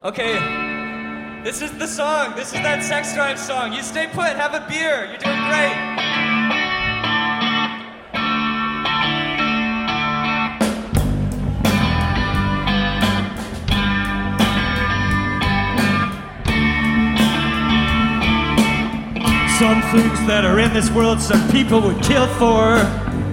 Okay, this is the song. This is that Sex Drive song. You stay put, have a beer. You're doing great. Some things that are in this world some people would kill for.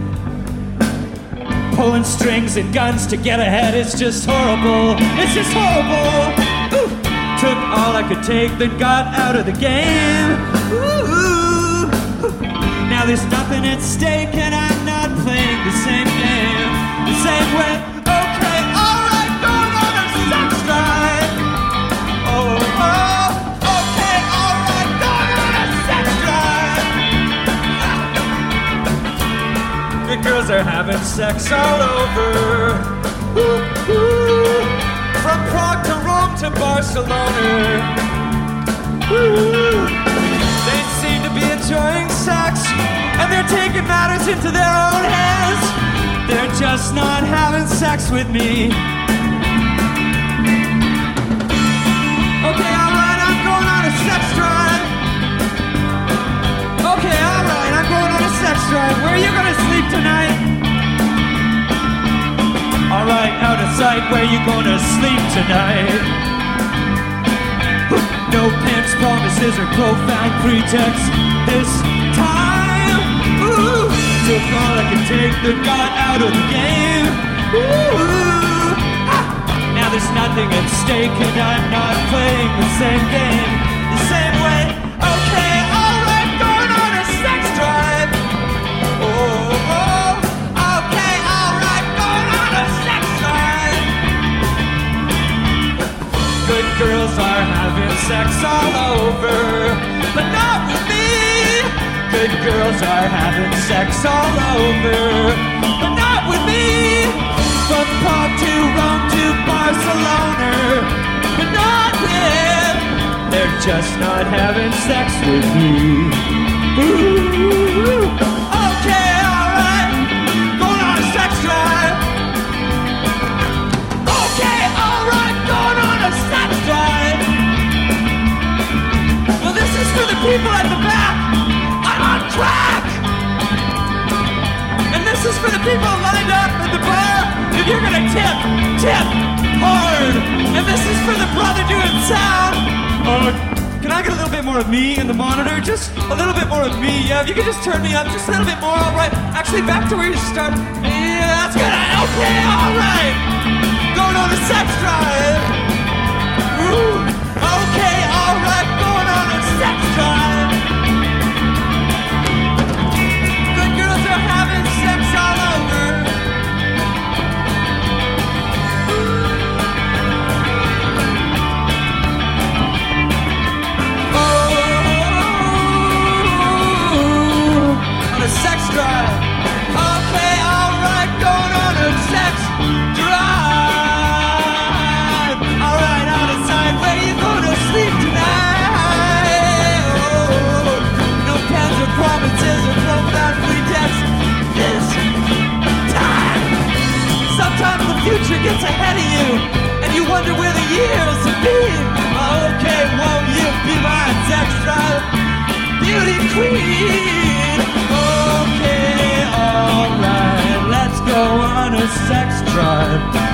Pulling strings and guns to get ahead is just horrible. It's just horrible. Ooh. Took all I could take, then got out of the game. Ooh. Now there's nothing at stake and I'm not playing the same game. The same way. Okay, alright, going on a sex drive. Oh, okay, alright, going on a sex drive. The girls are having sex all over. Ooh, ooh. From Prague to Rome to Barcelona. Ooh. They seem to be enjoying sex, and they're taking matters into their own hands. They're just not having sex with me. Okay, alright, I'm going on a sex drive. Okay, alright, I'm going on a sex drive. Where are you gonna sleep tonight? Alright, out of sight, where you gonna sleep tonight? No pimps, promises, or profound pretext this time. Ooh, took all I could take, then got out of the game. Ooh, now there's nothing at stake, and I'm not playing the same game, the same way. Okay, alright, going on a sex drive. Okay, alright, going on a sex drive. Good girls are having sex all over, but not with me. Good girls are having sex all over, but not with me. From Prague to Rome to Barcelona, but not with. They're just not having sex with me. Ooh. Okay, alright, going on a sex drive. Okay, alright, going on a sex drive. Well, this is for the people at the back. I'm on track. And this is for the people lined up at the bar. If you're gonna tip hard. And this is for the brother doing sound. Can I get a little bit more of me in the monitor? Just a little bit more of me, yeah? If you could just turn me up just a little bit more, alright? Actually, back to where you started. Yeah, that's good. Okay, alright. Going on a sex drive. Ooh. Okay, alright. Going on a sex drive. Good girls are having sex all over. Sex drive. Okay, alright, going on a sex drive. Alright, out of sight, where you gonna sleep tonight? Oh, no plans or promises or profound pretext this time. Sometimes the future gets ahead of you, and you wonder where the years have been. Okay, won't you be my sex drive? Beauty queen. Okay, alright, let's go on a sex drive.